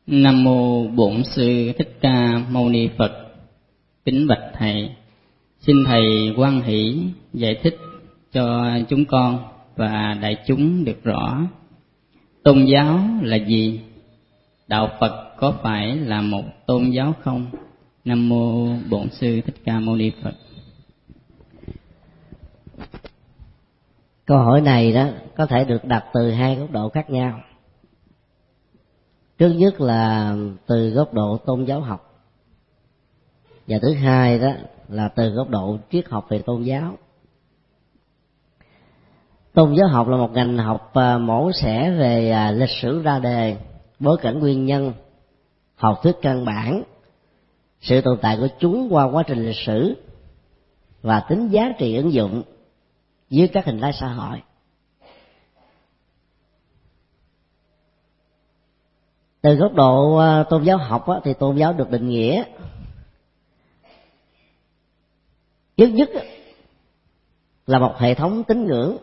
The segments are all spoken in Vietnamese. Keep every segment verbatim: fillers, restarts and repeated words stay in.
Nam mô Bổn Sư Thích Ca Mâu Ni Phật. Kính bạch thầy, xin thầy hoan hỷ giải thích cho chúng con và đại chúng được rõ tôn giáo là gì, đạo Phật có phải là một tôn giáo không? Nam mô Bổn Sư Thích Ca Mâu Ni Phật. Câu hỏi này đó có thể được đặt từ hai góc độ khác nhau. Trước nhất là từ góc độ tôn giáo học, và thứ hai đó là từ góc độ triết học về tôn giáo. Tôn giáo học là một ngành học mổ xẻ về lịch sử ra đề, bối cảnh nguyên nhân, học thuyết căn bản, sự tồn tại của chúng qua quá trình lịch sử và tính giá trị ứng dụng dưới các hình thái xã hội. Từ góc độ tôn giáo học thì tôn giáo được định nghĩa trước nhất là một hệ thống tín ngưỡng,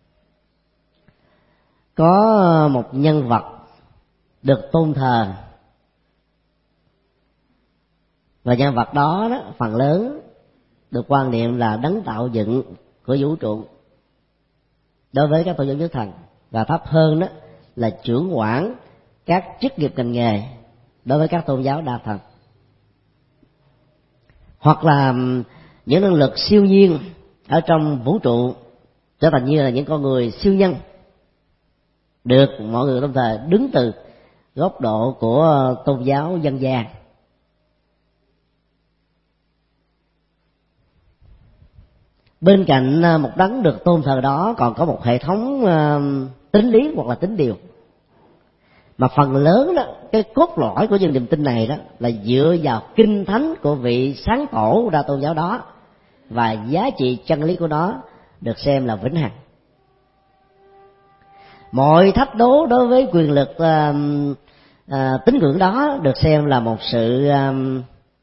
có một nhân vật được tôn thờ, và nhân vật đó, đó phần lớn được quan niệm là đấng tạo dựng của vũ trụ đối với các tôn giáo nhất thần, và thấp hơn đó là trưởng quản các chức nghiệp ngành nghề đối với các tôn giáo đa thần, hoặc là những năng lực siêu nhiên ở trong vũ trụ trở thành như là những con người siêu nhân, được mọi người trong thời đứng từ góc độ của tôn giáo dân gian. Bên cạnh một đấng được tôn thờ đó còn có một hệ thống tính lý hoặc là tính điều, mà phần lớn đó, cái cốt lõi của những niềm tin này đó là dựa vào kinh thánh của vị sáng tổ ra tôn giáo đó, và giá trị chân lý của nó được xem là vĩnh hằng. Mọi thách đố đối với quyền lực uh, uh, tín ngưỡng đó được xem là một sự uh,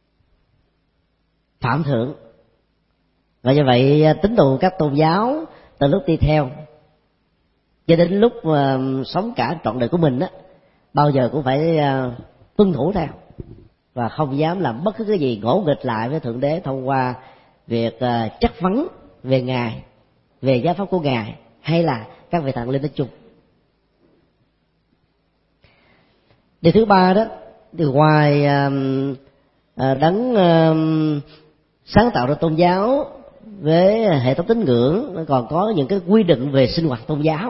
phạm thượng, và như vậy tín đồ các tôn giáo từ lúc đi theo cho đến lúc uh, sống cả trọn đời của mình đó, bao giờ cũng phải uh, tuân thủ theo và không dám làm bất cứ cái gì ngỗ nghịch lại với Thượng Đế thông qua việc uh, chất vấn về Ngài, về giáo pháp của Ngài, hay là các vị thần linh nói chung. Điều thứ ba đó, thì ngoài uh, uh, đấng uh, sáng tạo ra tôn giáo với hệ thống tín ngưỡng, nó còn có những cái quy định về sinh hoạt tôn giáo,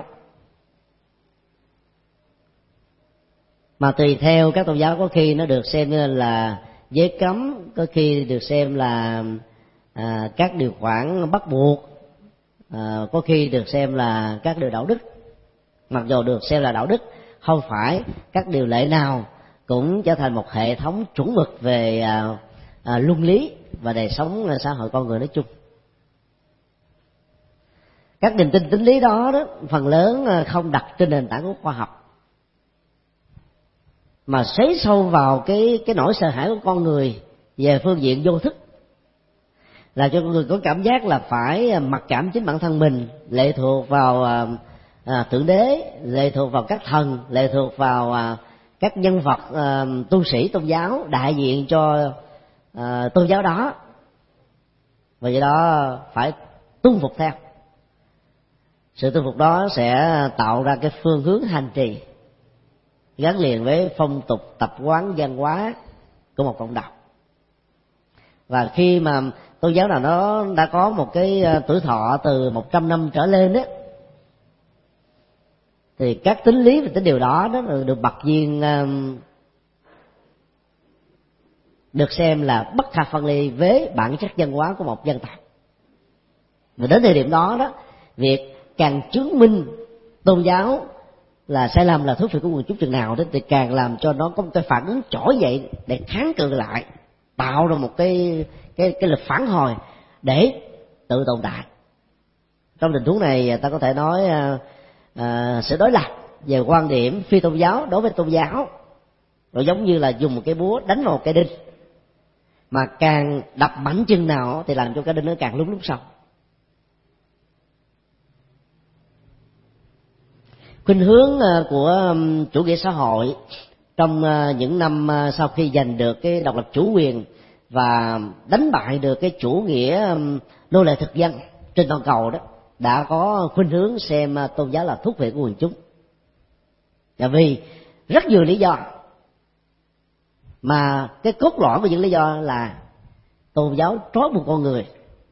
mà tùy theo các tôn giáo có khi nó được xem là giới cấm, có khi được xem là à, các điều khoản bắt buộc, à, có khi được xem là các điều đạo đức. Mặc dù được xem là đạo đức, không phải các điều lệ nào cũng trở thành một hệ thống chuẩn mực về à, à, luân lý và đời sống xã hội con người nói chung. Các niềm tin tín lý đó, đó phần lớn không đặt trên nền tảng của khoa học, mà xoáy sâu vào cái cái nỗi sợ hãi của con người về phương diện vô thức, là cho con người có cảm giác là phải mặc cảm chính bản thân mình, lệ thuộc vào à, à, Thượng Đế, lệ thuộc vào các thần, lệ thuộc vào à, các nhân vật à, tu sĩ tôn giáo đại diện cho à, tôn giáo đó, và do đó phải tuân phục theo. Sự tuân phục đó sẽ tạo ra cái phương hướng hành trì gắn liền với phong tục tập quán văn hóa của một cộng đồng. Và khi mà tôn giáo nào nó đã có một cái tuổi thọ từ một trăm năm trở lên đó, thì các tính lý và tính điều đó, đó được bậc nhiên được xem là bất khả phân ly với bản chất văn hóa của một dân tộc. Và đến thời điểm đó đó, việc càng chứng minh tôn giáo là sai lầm, là thuyết phiệt của quần chúng chừng nào đó, thì càng làm cho nó có một cái phản ứng trỗi dậy để kháng cự lại, tạo ra một cái cái cái lực phản hồi để tự tồn tại. Trong tình huống này ta có thể nói à, à, sự đối lập về quan điểm phi tôn giáo đối với tôn giáo, rồi giống như là dùng một cái búa đánh vào một cái đinh, mà càng đập mạnh chừng nào thì làm cho cái đinh nó càng lún lún sâu. Khuynh hướng của chủ nghĩa xã hội trong những năm sau khi giành được cái độc lập chủ quyền và đánh bại được cái chủ nghĩa nô lệ thực dân trên toàn cầu đó, đã có khuynh hướng xem tôn giáo là thuốc viện của quần chúng. Và vì rất nhiều lý do, mà cái cốt lõi của những lý do là tôn giáo trói buộc con người,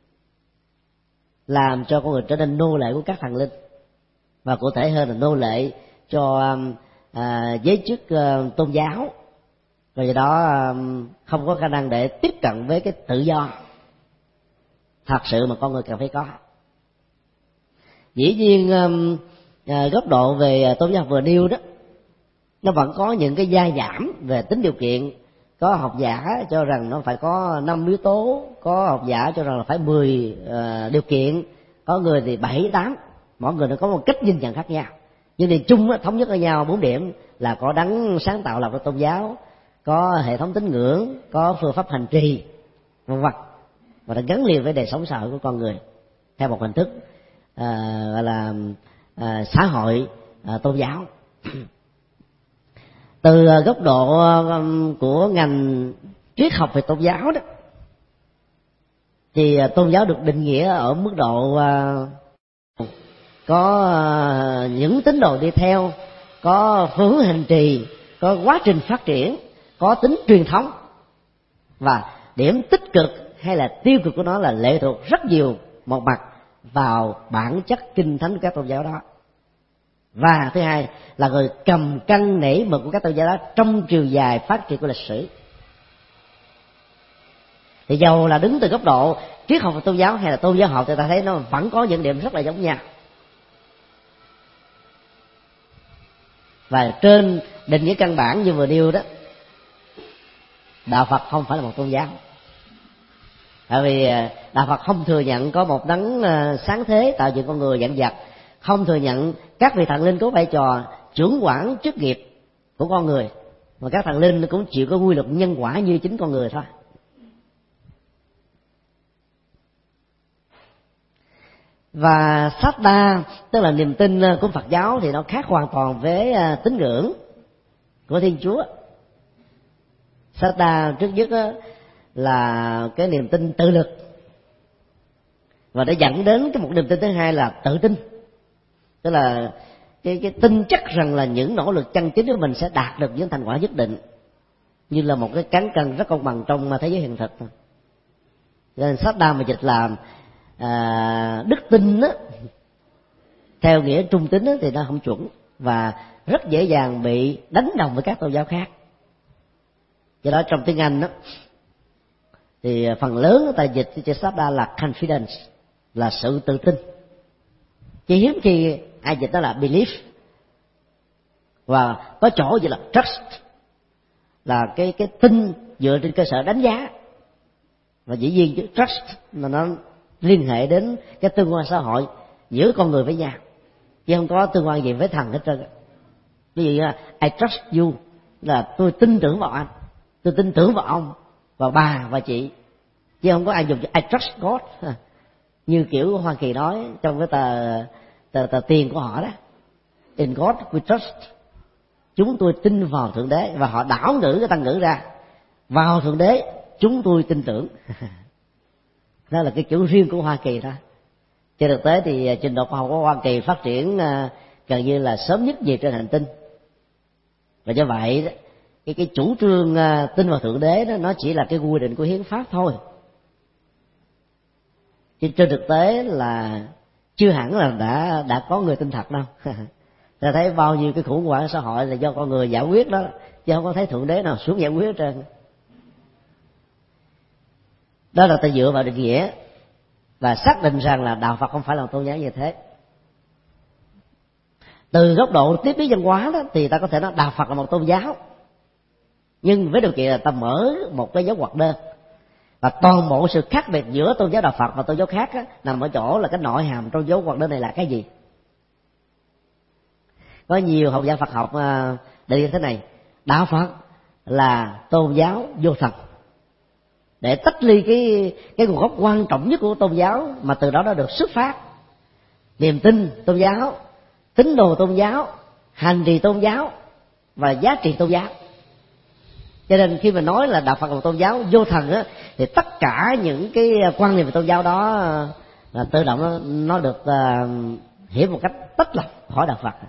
làm cho con người trở nên nô lệ của các thần linh, và cụ thể hơn là nô lệ cho à, giới chức à, tôn giáo, và do đó à, không có khả năng để tiếp cận với cái tự do thật sự mà con người cần phải có. Dĩ nhiên à, à, góc độ về tôn giáo vừa nêu đó, nó vẫn có những cái gia giảm về tính điều kiện. Có học giả cho rằng nó phải có năm yếu tố, có học giả cho rằng là phải mười uh, điều kiện, có người thì bảy tám, mỗi người nó có một cách nhìn nhận khác nhau. Nhưng thì chung đó, thống nhất với nhau bốn điểm là có đấng sáng tạo lập ra tôn giáo, có hệ thống tín ngưỡng, có phương pháp hành trì, vân vân, và nó gắn liền với đời sống xã hội của con người theo một hình thức uh, gọi là uh, xã hội uh, tôn giáo. Từ góc độ của ngành triết học về tôn giáo đó, thì tôn giáo được định nghĩa ở mức độ có những tín đồ đi theo, có phương hướng hành trì, có quá trình phát triển, có tính truyền thống, và điểm tích cực hay là tiêu cực của nó là lệ thuộc rất nhiều một mặt vào bản chất kinh thánh của các tôn giáo đó. Và thứ hai là người cầm cân nảy mực của các tôn giáo đó trong chiều dài phát triển của lịch sử. Thì dầu là đứng từ góc độ triết học và tôn giáo hay là tôn giáo học, thì ta thấy nó vẫn có những điểm rất là giống nhau. Và trên định nghĩa căn bản như vừa nêu đó, đạo Phật không phải là một tôn giáo. Tại vì đạo Phật không thừa nhận có một đấng sáng thế tạo dựng con người vạn vật, không thừa nhận các vị thần linh có vai trò trưởng quản chức nghiệp của con người, mà các thần linh cũng chịu có quy luật nhân quả như chính con người thôi. Và Saddha, tức là niềm tin của Phật giáo, thì nó khác hoàn toàn với tín ngưỡng của Thiên Chúa. Saddha trước nhất là cái niềm tin tự lực, và để dẫn đến cái một niềm tin thứ hai là tự tin, tức là cái, cái tin chắc rằng là những nỗ lực chân chính của mình sẽ đạt được những thành quả nhất định, như là một cái cán cân rất công bằng trong thế giới hiện thực. Nên Saddha mà dịch là à, đức tin đó, theo nghĩa trung tín đó, thì nó không chuẩn và rất dễ dàng bị đánh đồng với các tôn giáo khác. Do đó trong tiếng Anh đó, thì phần lớn người ta dịch cho Saddha là confidence, là sự tự tin. Chỉ hiếm khi ai dịch đó là belief, và có chỗ gì là trust, là cái cái tin dựa trên cơ sở đánh giá. Và dĩ nhiên chứ trust mà nó liên hệ đến cái tương quan xã hội giữa con người với nhau, chứ không có tương quan gì với thần hết trơn. Ví dụ như là I trust you, là tôi tin tưởng vào anh, tôi tin tưởng vào ông, vào bà và chị, chứ không có ai dùng I trust God như kiểu của Hoa Kỳ nói trong cái tờ tờ, tờ tiền của họ đó. In God we trust, chúng tôi tin vào Thượng Đế, và họ đảo ngữ cái tăng ngữ ra, vào Thượng Đế chúng tôi tin tưởng. Đó là cái kiểu riêng của Hoa Kỳ đó. Trên thực tế thì trình độ khoa học của Hoa Kỳ phát triển gần như là sớm nhất gì trên hành tinh, và do vậy cái cái chủ trương tin vào Thượng Đế đó, nó chỉ là cái quy định của hiến pháp thôi, chứ trên thực tế là chưa hẳn là đã đã có người tin thật đâu. Ta thấy bao nhiêu cái khủng hoảng xã hội là do con người giải quyết đó, chứ không có thấy Thượng Đế nào xuống giải quyết hết trơn. Đó là ta dựa vào định nghĩa và xác định rằng là đạo Phật không phải là một tôn giáo như thế. Từ góc độ tiếp lý văn hóa đó, thì ta có thể nói đạo Phật là một tôn giáo, nhưng với điều kiện là ta mở một cái dấu ngoặc đơn, và toàn bộ sự khác biệt giữa tôn giáo đạo Phật và tôn giáo khác á, nằm ở chỗ là cái nội hàm trong dấu ngoặc đơn này là cái gì. Có nhiều học giả Phật học định như thế này: đạo Phật là tôn giáo vô thần, để tách ly cái cái nguồn gốc quan trọng nhất của tôn giáo mà từ đó nó được xuất phát: niềm tin tôn giáo, tín đồ tôn giáo, hành trì tôn giáo và giá trị tôn giáo. Cho nên khi mà nói là đạo Phật là một tôn giáo vô thần á, thì tất cả những cái quan niệm về tôn giáo đó là tự động nó, nó được uh, hiểu một cách tách lập khỏi đạo Phật.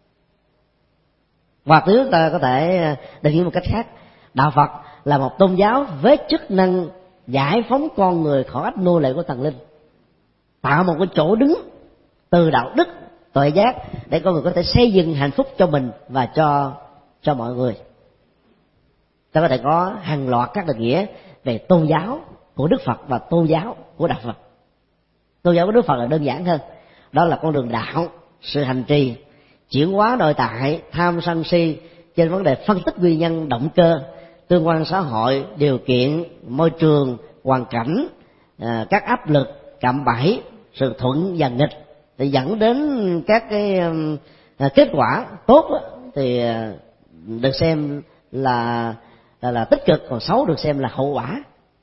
Hoặc nếu chúng ta có thể định nghĩa một cách khác, đạo Phật là một tôn giáo với chức năng giải phóng con người khỏi ách nô lệ của thần linh, tạo một cái chỗ đứng từ đạo đức tuệ giác để con người có thể xây dựng hạnh phúc cho mình và cho cho mọi người. Ta có thể có hàng loạt các định nghĩa về tôn giáo của Đức Phật và tôn giáo của đạo Phật. Tôn giáo của Đức Phật là đơn giản hơn, đó là con đường đạo, sự hành trì, chuyển hóa nội tại, tham sân si trên vấn đề phân tích nguyên nhân, động cơ, tương quan xã hội, điều kiện, môi trường, hoàn cảnh, các áp lực, cạm bẫy, sự thuận và nghịch thì dẫn đến các cái kết quả tốt thì được xem là là, là tích cực, còn xấu được xem là hậu quả.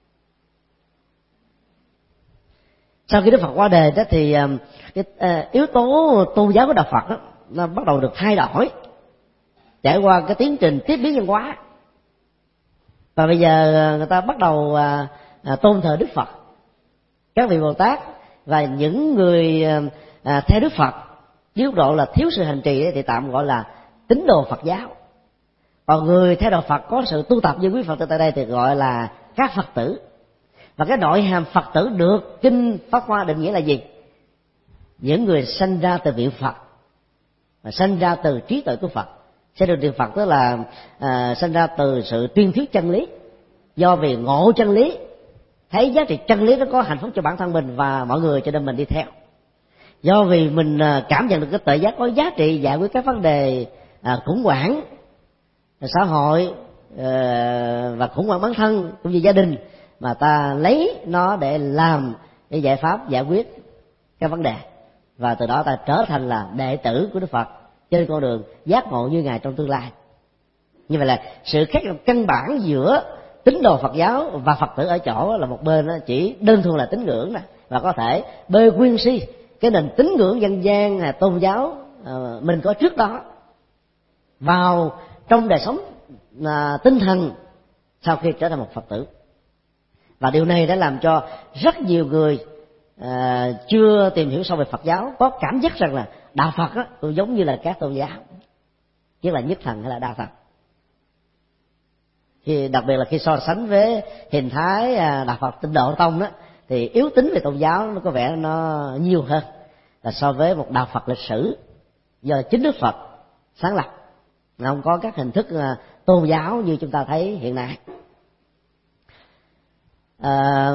Sau khi Đức Phật qua đời đó thì cái yếu tố tôn giáo của đạo Phật đó, nó bắt đầu được thay đổi trải qua cái tiến trình tiếp biến văn hóa, và bây giờ người ta bắt đầu à, à, tôn thờ Đức Phật, các vị Bồ Tát và những người à, theo Đức Phật với mức độ là thiếu sự hành trì thì tạm gọi là tín đồ Phật giáo. Còn người theo đạo Phật có sự tu tập như quý Phật tử tại đây thì gọi là các Phật tử. Và cái nội hàm Phật tử được kinh Pháp Hoa định nghĩa là gì? Những người sanh ra từ vị Phật và sanh ra từ trí tuệ của Phật. Sẽ được niệm Phật tức là à, sanh ra từ sự tuyên thuyết chân lý, do vì ngộ chân lý, thấy giá trị chân lý nó có hạnh phúc cho bản thân mình và mọi người, cho nên mình đi theo. Do vì mình à, cảm nhận được cái tuệ giác có giá trị giải quyết các vấn đề à, khủng hoảng xã hội à, và khủng hoảng bản thân cũng như gia đình, mà ta lấy nó để làm cái giải pháp giải quyết các vấn đề, và từ đó ta trở thành là đệ tử của Đức Phật trên con đường giác ngộ như Ngài trong tương lai. Như vậy là sự khác biệt căn bản giữa tín đồ Phật giáo và Phật tử ở chỗ là một bên chỉ đơn thuần là tín ngưỡng này, và có thể bê quyên si cái nền tín ngưỡng dân gian tôn giáo mình có trước đó vào trong đời sống tinh thần sau khi trở thành một Phật tử. Và điều này đã làm cho rất nhiều người à, chưa tìm hiểu sâu về Phật giáo có cảm giác rằng là đạo Phật á, cũng giống như là các tôn giáo, chứ là nhất thần hay là đa thần. Thì đặc biệt là khi so sánh với hình thái à, đạo Phật Tịnh Độ Tông đó, thì yếu tính về tôn giáo nó có vẻ nó nhiều hơn là so với một đạo Phật lịch sử do chính Đức Phật sáng lập, nó không có các hình thức à, tôn giáo như chúng ta thấy hiện nay. À,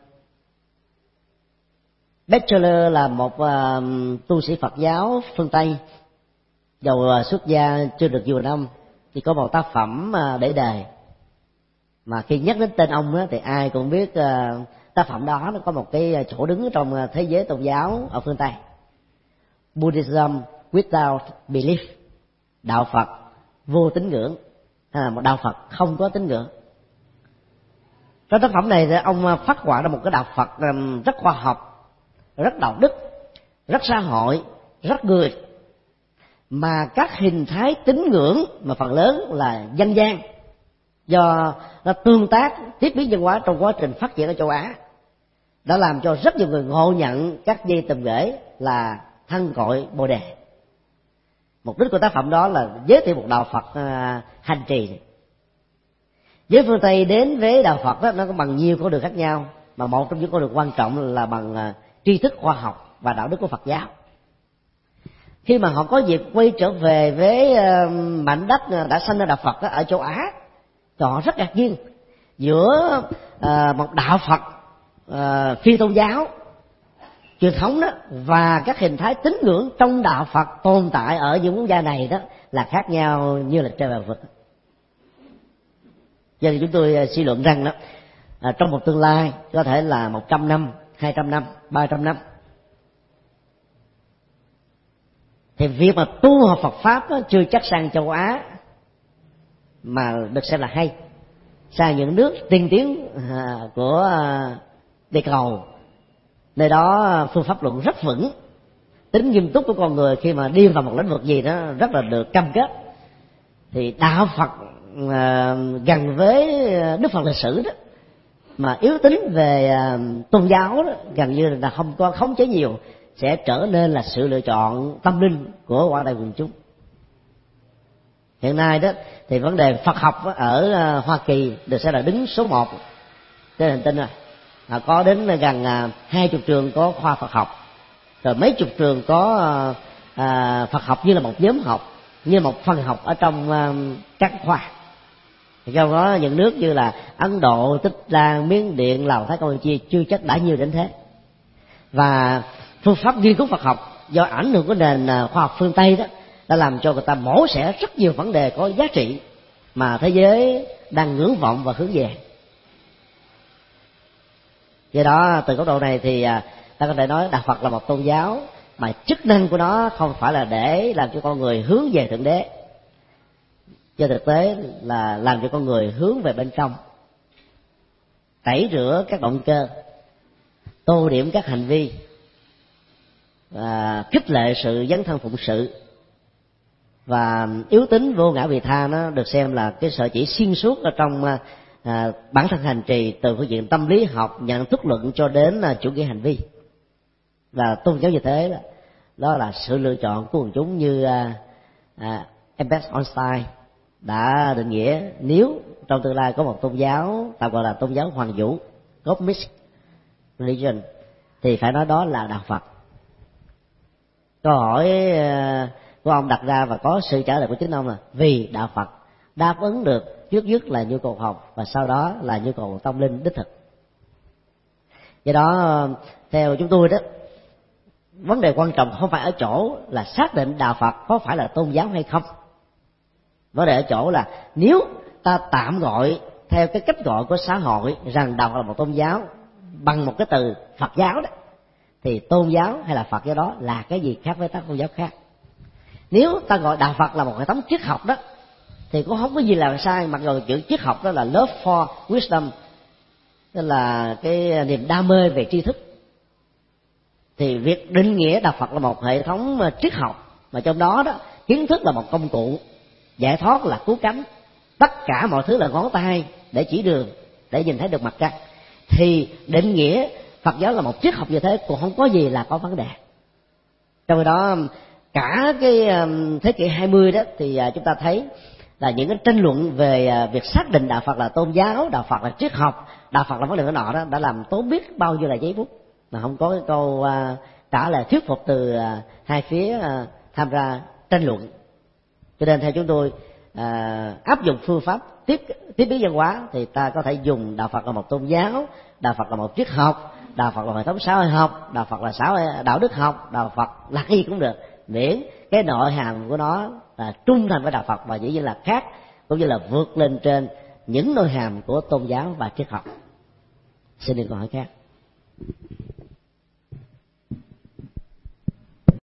Batchelor là một uh, tu sĩ Phật giáo phương Tây, dầu uh, xuất gia chưa được nhiều năm thì có một tác phẩm uh, để đề mà khi nhắc đến tên ông đó, thì ai cũng biết uh, tác phẩm đó nó có một cái chỗ đứng trong uh, thế giới tôn giáo ở phương Tây. Buddhism without belief, đạo Phật vô tín ngưỡng, hay là một đạo Phật không có tín ngưỡng. Trong tác phẩm này thì ông phát họa ra một cái đạo Phật um, rất khoa học, rất đạo đức, rất xã hội, rất người, mà các hình thái tín ngưỡng mà phần lớn là dân gian, do nó tương tác tiếp biến văn hóa trong quá trình phát triển ở châu Á, đã làm cho rất nhiều người ngộ nhận các dây tùm ghế là thân cội Bồ Đề. Mục đích của tác phẩm đó là giới thiệu một đạo Phật uh, hành trì. Giới phương Tây đến với đạo Phật đó, nó có bằng nhiều con đường khác nhau, mà một trong những con đường quan trọng là bằng uh, tri thức khoa học và đạo đức của Phật giáo. Khi mà họ có dịp quay trở về với uh, mảnh đất đã sanh ra đạo Phật đó, ở châu Á, thì họ rất ngạc nhiên giữa uh, một đạo Phật uh, phi tôn giáo truyền thống đó và các hình thái tín ngưỡng trong đạo Phật tồn tại ở những quốc gia này đó là khác nhau như là trời và vực. Cho nên chúng tôi suy luận rằng đó, à, trong một tương lai có thể là một trăm năm, hai trăm năm, ba trăm năm, thì việc mà tu học Phật pháp đó, chưa chắc sang châu Á mà được xem là hay, sang những nước tiên tiến à, của à, địa cầu, nơi đó phương pháp luận rất vững, tính nghiêm túc của con người khi mà đi vào một lĩnh vực gì đó rất là được cam kết. Thì đạo Phật gần với Đức Phật lịch sử đó, mà yếu tính về tôn giáo đó, gần như là không có khống chế nhiều, sẽ trở nên là sự lựa chọn tâm linh của quảng đại quần chúng. Hiện nay đó thì vấn đề Phật học ở Hoa Kỳ được xem là đứng số một trên hành tinh rồi. À, có đến gần hai chục trường có khoa Phật học, rồi mấy chục trường có à, Phật học như là một nhóm học, như một phần học ở trong à, các khoa. Thì trong đó những nước như là Ấn Độ, Tích Lan, Miến Điện, Lào, Thái, Campuchia chưa chắc đã nhiều đến thế. Và phương pháp nghiên cứu Phật học do ảnh hưởng của nền khoa học phương Tây đó đã làm cho người ta mổ xẻ rất nhiều vấn đề có giá trị mà thế giới đang ngưỡng vọng và hướng về. Do đó từ góc độ này thì ta có thể nói Đạo Phật là một tôn giáo mà chức năng của nó không phải là để làm cho con người hướng về Thượng Đế, trên thực tế là làm cho con người hướng về bên trong, tẩy rửa các động cơ, tô điểm các hành vi, và khích lệ sự dấn thân phụng sự. Và yếu tính vô ngã vị tha nó được xem là cái sở chỉ xuyên suốt ở trong à, bản thân hành trì, từ phương diện tâm lý học, nhận thức luận cho đến à, chủ nghĩa hành vi. Và tôn giáo như thế đó, đó là sự lựa chọn của quần chúng, như à, à, Albert Einstein đã định nghĩa, nếu trong tương lai có một tôn giáo tạm gọi là tôn giáo hoàng vũ, cosmic religion, thì phải nói đó là Đạo Phật. Câu hỏi của ông đặt ra và có sự trả lời của chính ông là vì Đạo Phật đáp ứng được trước nhất là nhu cầu học và sau đó là nhu cầu tâm linh đích thực. Do đó theo chúng tôi đó, vấn đề quan trọng không phải ở chỗ là xác định Đạo Phật có phải là tôn giáo hay không. Vấn đề ở chỗ là nếu ta tạm gọi theo cái cách gọi của xã hội rằng Đạo Phật là một tôn giáo bằng một cái từ Phật giáo đó, thì tôn giáo hay là Phật giáo đó là cái gì khác với các tôn giáo khác. Nếu ta gọi Đạo Phật là một hệ thống triết học đó thì cũng không có gì là sai, mặc dù chữ triết học đó là love for wisdom, tức là cái niềm đam mê về tri thức. Thì việc định nghĩa Đạo Phật là một hệ thống triết học mà trong đó đó kiến thức là một công cụ, giải thoát là cứu cánh, tất cả mọi thứ là ngón tay để chỉ đường, để nhìn thấy được mặt trăng, thì định nghĩa Phật giáo là một triết học như thế cũng không có gì là có vấn đề. Trong đó cả cái thế kỷ hai mươi đó thì chúng ta thấy là những cái tranh luận về việc xác định Đạo Phật là tôn giáo, Đạo Phật là triết học, Đạo Phật là vấn đề nọ đó đã làm tốn biết bao nhiêu là giấy bút mà không có cái câu trả lời thuyết phục từ hai phía tham gia tranh luận. Cho nên theo chúng tôi à, áp dụng phương pháp tiếp tiếp biến văn hóa thì ta có thể dùng Đạo Phật là một tôn giáo, Đạo Phật là một triết học, Đạo Phật là hệ thống xã hội học, Đạo Phật là xã hội đạo đức học, Đạo Phật là cái gì cũng được, miễn cái nội hàm của nó là trung thành với Đạo Phật và dĩ nhiên là khác, cũng như là vượt lên trên những nội hàm của tôn giáo và triết học. Xin đừng câu hỏi khác.